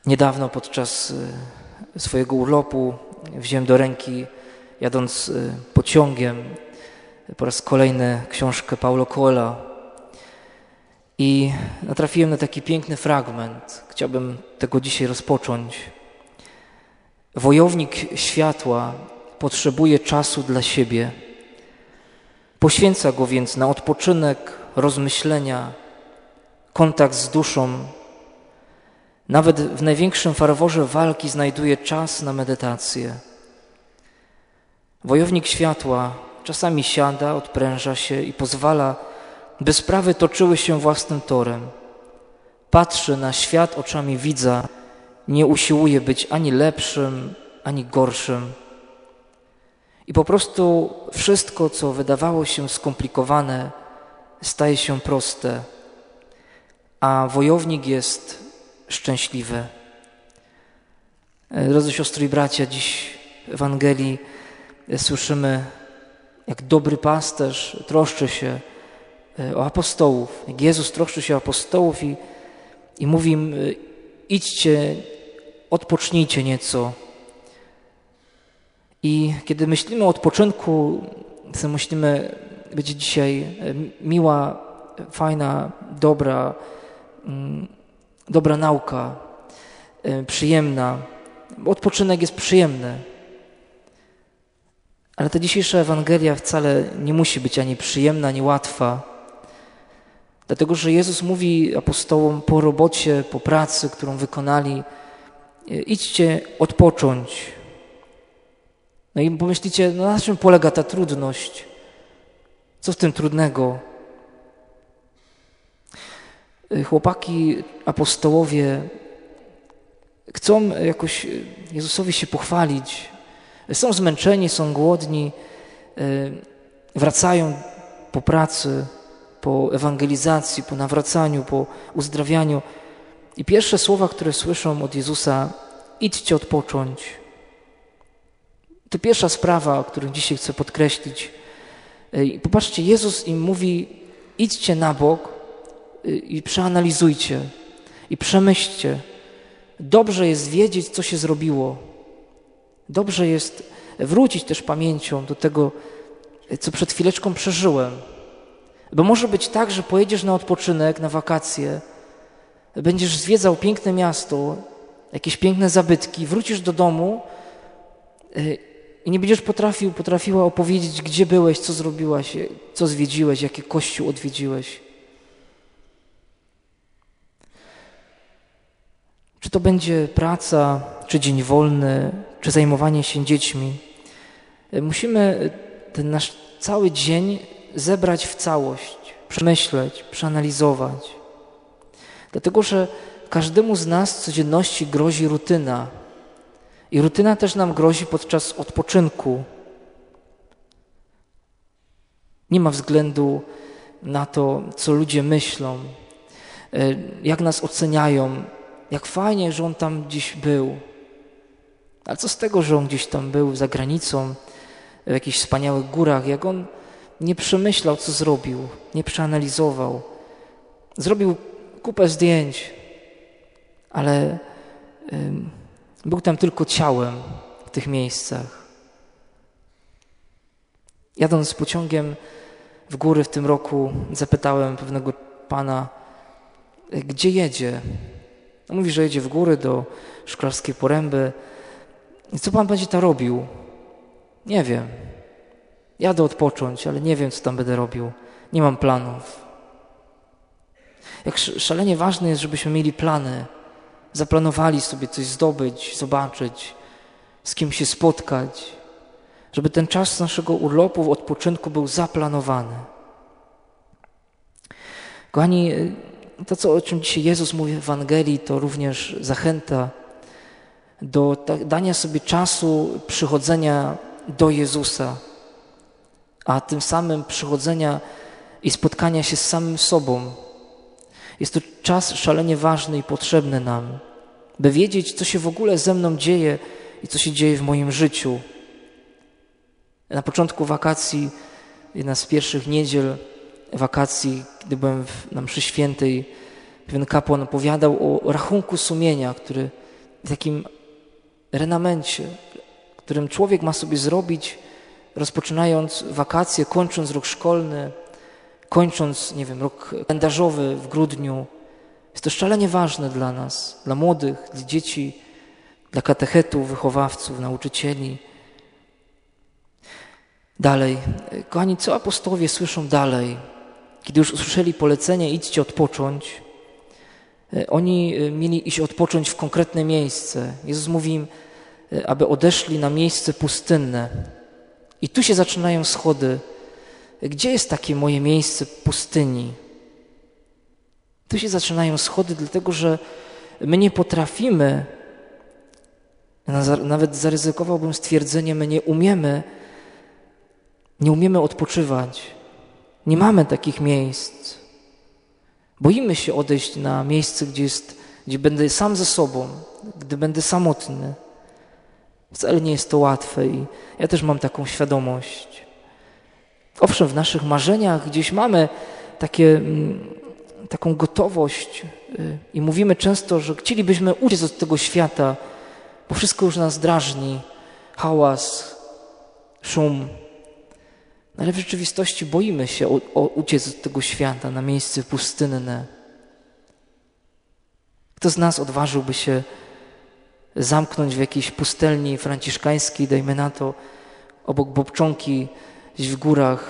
Niedawno podczas swojego urlopu wziąłem do ręki, jadąc pociągiem, po raz kolejny książkę Paulo Coelha i natrafiłem na taki piękny fragment. Chciałbym tego dzisiaj rozpocząć. Wojownik światła potrzebuje czasu dla siebie. Poświęca go więc na odpoczynek, rozmyślenia, kontakt z duszą. Nawet w największym ferworze walki znajduje czas na medytację. Wojownik światła czasami siada, odpręża się i pozwala, by sprawy toczyły się własnym torem. Patrzy na świat oczami widza, nie usiłuje być ani lepszym, ani gorszym. I po prostu wszystko, co wydawało się skomplikowane, staje się proste, a wojownik jest szczęśliwy. Drodzy siostry i bracia, dziś w Ewangelii słyszymy, jak dobry pasterz troszczy się o apostołów. Jak Jezus troszczy się o apostołów i mówi im: idźcie, odpocznijcie nieco. I kiedy myślimy o odpoczynku, to myślimy, będzie dzisiaj miła, fajna, dobra nauka, przyjemna. Odpoczynek jest przyjemny. Ale ta dzisiejsza Ewangelia wcale nie musi być ani przyjemna, ani łatwa. Dlatego, że Jezus mówi apostołom po robocie, po pracy, którą wykonali: idźcie odpocząć. No i pomyślicie, no na czym polega ta trudność? Co w tym trudnego? Chłopaki, apostołowie chcą jakoś Jezusowi się pochwalić. Są zmęczeni, są głodni, wracają po pracy, po ewangelizacji, po nawracaniu, po uzdrawianiu. I pierwsze słowa, które słyszą od Jezusa: idźcie odpocząć. To pierwsza sprawa, którą dzisiaj chcę podkreślić. I popatrzcie, Jezus im mówi: idźcie na bok i przeanalizujcie i przemyślcie. Dobrze jest wiedzieć, co się zrobiło. Dobrze jest wrócić też pamięcią do tego, co przed chwileczką przeżyłem. Bo może być tak, że pojedziesz na odpoczynek, na wakacje, będziesz zwiedzał piękne miasto, jakieś piękne zabytki, wrócisz do domu i nie będziesz potrafiła opowiedzieć, gdzie byłeś, co zrobiłaś, co zwiedziłeś, jaki kościół odwiedziłeś. Czy to będzie praca, czy dzień wolny, czy zajmowanie się dziećmi. Musimy ten nasz cały dzień zebrać w całość, przemyśleć, przeanalizować. Dlatego, że każdemu z nas w codzienności grozi rutyna. I rutyna też nam grozi podczas odpoczynku. Nie ma względu na to, co ludzie myślą, jak nas oceniają, jak fajnie, że on tam gdzieś był. Ale co z tego, że on gdzieś tam był za granicą, w jakichś wspaniałych górach, jak on nie przemyślał, co zrobił, nie przeanalizował. Zrobił kupę zdjęć, ale był tam tylko ciałem w tych miejscach. Jadąc pociągiem w góry w tym roku, zapytałem pewnego pana, gdzie jedzie. Mówi, że jedzie w góry do Szklarskiej Poręby. I co pan będzie tam robił? Nie wiem. Jadę odpocząć, ale nie wiem, co tam będę robił. Nie mam planów. Jak szalenie ważne jest, żebyśmy mieli plany. Zaplanowali sobie coś zdobyć, zobaczyć, z kim się spotkać. Żeby ten czas naszego urlopu, odpoczynku był zaplanowany. Kochani, to, o czym dzisiaj Jezus mówi w Ewangelii, to również zachęta do dania sobie czasu przychodzenia do Jezusa, a tym samym przychodzenia i spotkania się z samym sobą. Jest to czas szalenie ważny i potrzebny nam, by wiedzieć, co się w ogóle ze mną dzieje i co się dzieje w moim życiu. Na początku wakacji, jedna z pierwszych niedziel wakacji, gdy byłem na mszy świętej, pewien kapłan opowiadał o rachunku sumienia, który w takim renamencie, którym człowiek ma sobie zrobić, rozpoczynając wakacje, kończąc rok szkolny, kończąc, rok kalendarzowy w grudniu. Jest to szalenie ważne dla nas, dla młodych, dla dzieci, dla katechetów, wychowawców, nauczycieli. Dalej, kochani, co apostołowie słyszą dalej? Kiedy już usłyszeli polecenie, idźcie odpocząć, oni mieli iść odpocząć w konkretne miejsce. Jezus mówi im, aby odeszli na miejsce pustynne. I tu się zaczynają schody. Gdzie jest takie moje miejsce pustyni? Tu się zaczynają schody, dlatego że my nie potrafimy, nawet zaryzykowałbym stwierdzenie, my nie umiemy odpoczywać. Nie mamy takich miejsc. Boimy się odejść na miejsce, gdzie będę sam ze sobą, gdy będę samotny. Wcale nie jest to łatwe i ja też mam taką świadomość. Owszem, w naszych marzeniach gdzieś mamy taką gotowość i mówimy często, że chcielibyśmy uciec od tego świata, bo wszystko już nas drażni, hałas, szum. Ale w rzeczywistości boimy się uciec od tego świata na miejsce pustynne. Kto z nas odważyłby się zamknąć w jakiejś pustelni franciszkańskiej, dajmy na to, obok Bobczonki, gdzieś w górach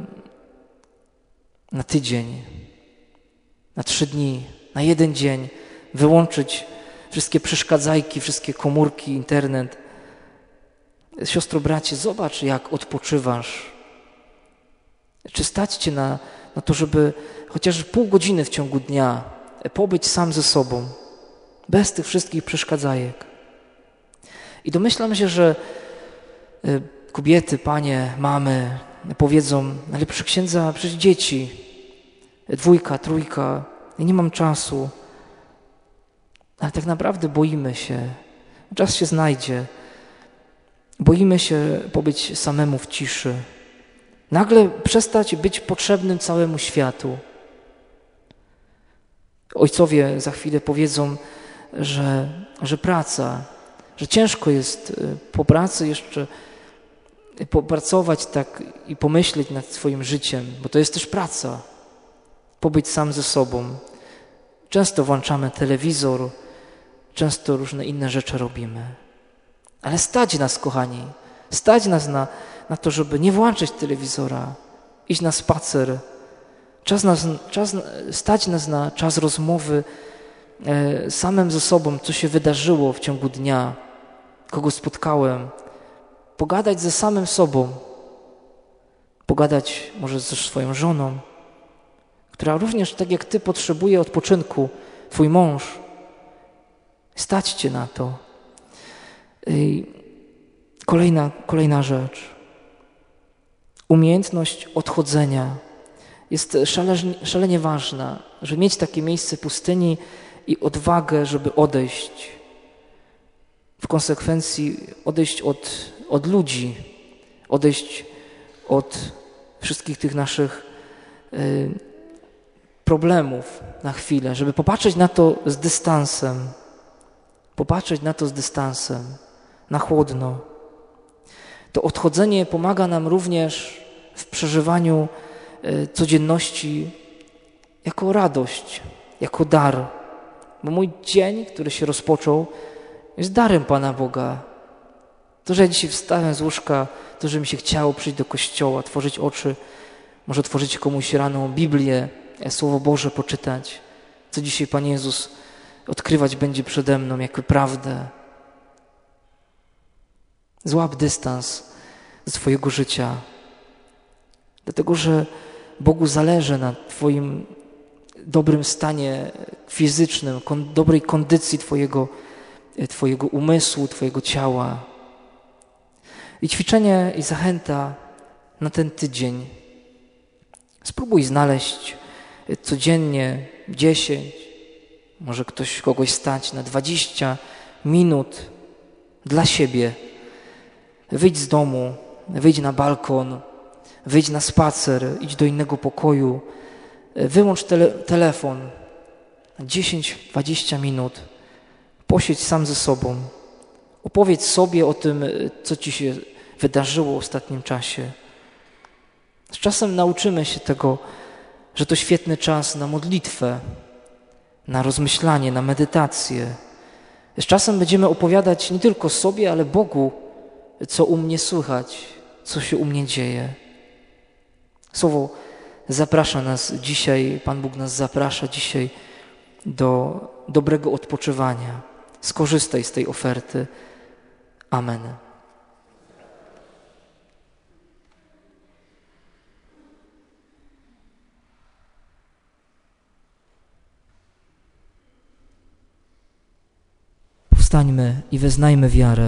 na tydzień, na 3 dni, na 1 dzień, wyłączyć wszystkie przeszkadzajki, wszystkie komórki, internet. Siostro, bracie, zobacz, jak odpoczywasz. Czy stać cię na to, żeby chociaż pół godziny w ciągu dnia pobyć sam ze sobą, bez tych wszystkich przeszkadzajek. I domyślam się, że kobiety, panie, mamy powiedzą, ale proszę księdza, przecież dzieci, 2, 3, ja nie mam czasu. Ale tak naprawdę boimy się. Czas się znajdzie. Boimy się pobyć samemu w ciszy. Nagle przestać być potrzebnym całemu światu. Ojcowie za chwilę powiedzą, że praca, że ciężko jest po pracy jeszcze popracować tak i pomyśleć nad swoim życiem, bo to jest też praca. Pobyć sam ze sobą. Często włączamy telewizor, często różne inne rzeczy robimy. Ale stać nas, kochani, stać nas na to, żeby nie włączać telewizora, iść na spacer. Stać nas na czas rozmowy samym ze sobą, co się wydarzyło w ciągu dnia, kogo spotkałem. Pogadać ze samym sobą. Pogadać może ze swoją żoną, która również, tak jak ty, potrzebuje odpoczynku. Twój mąż. Stać cię na to. I kolejna rzecz. Umiejętność odchodzenia jest szalenie ważna, żeby mieć takie miejsce pustyni i odwagę, żeby odejść. W konsekwencji odejść od ludzi, odejść od wszystkich tych naszych problemów na chwilę, żeby popatrzeć na to z dystansem. Popatrzeć na to z dystansem, na chłodno. To odchodzenie pomaga nam również w przeżywaniu codzienności jako radość, jako dar. Bo mój dzień, który się rozpoczął, jest darem Pana Boga. To, że ja dzisiaj wstałem z łóżka, to, że mi się chciało przyjść do kościoła, otworzyć oczy, może otworzyć komuś rano Biblię, Słowo Boże poczytać, co dzisiaj Pan Jezus odkrywać będzie przede mną jako prawdę. Złap dystans do swojego życia, dlatego że Bogu zależy na Twoim dobrym stanie fizycznym, dobrej kondycji Twojego umysłu, Twojego ciała. I ćwiczenie i zachęta na ten tydzień. Spróbuj znaleźć codziennie 10, może kogoś stać na 20 minut dla siebie. Wyjdź z domu, wyjdź na balkon, wyjdź na spacer, idź do innego pokoju, wyłącz telefon na 10-20 minut. Posiedź sam ze sobą. Opowiedz sobie o tym, co ci się wydarzyło w ostatnim czasie. Z czasem nauczymy się tego, że to świetny czas na modlitwę, na rozmyślanie, na medytację. Z czasem będziemy opowiadać nie tylko sobie, ale Bogu, co u mnie słychać, co się u mnie dzieje. Słowo zaprasza nas dzisiaj, Pan Bóg nas zaprasza dzisiaj do dobrego odpoczywania. Skorzystaj z tej oferty. Amen. Powstańmy i wyznajmy wiarę.